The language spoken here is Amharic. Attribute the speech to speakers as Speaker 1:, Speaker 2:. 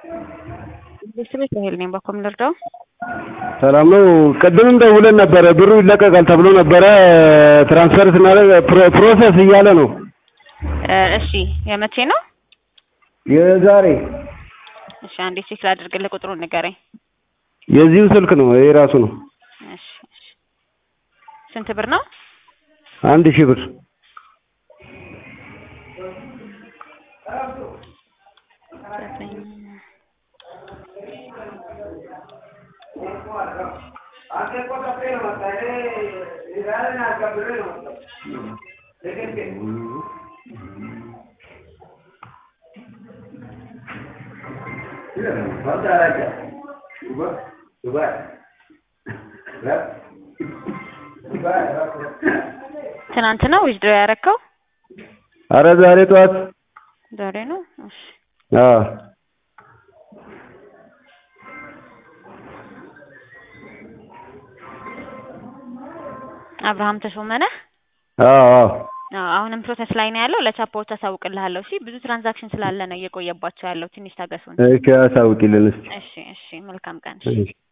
Speaker 1: ቤተሰብ ኃይል ነኝ ባኮም ልርዳው
Speaker 2: ሰላም ነው ቀደምም ደውለን ነበር ብሩ ይለቀቃል ተብሎ ነበር ትራንስፈር ስናደርግ ፕሮሰስ እያለ ነው
Speaker 1: እሺ የመቼ ነው
Speaker 2: የዛሬ
Speaker 1: እሺ አንዴ ቼክ ላድርግልህ ቁጥሩን ንገረኝ
Speaker 2: የዚሁ ስልክ ነው ይሄ ራሱ ነው
Speaker 1: እሺ ስንት ብር ነው
Speaker 2: 1000 ብር
Speaker 1: ትናንት ነው ወይስ ድሮ ያረከው
Speaker 2: አረ ዛሬ ጠዋት
Speaker 1: ዛሬ ነው እሺ አብርሃም ተሾመነ አሁንም ፕሮሰስ ላይ ነው ያለው ለቻፖርት አሳውቅልሃለሁ እሺ ብዙ ትራንዛክሽን ስላለ ነው እየቆየባቸው ያለው ትንሽ ታገሱን
Speaker 2: እሺ አሳውቂልን
Speaker 1: እሺ መልካም ቀን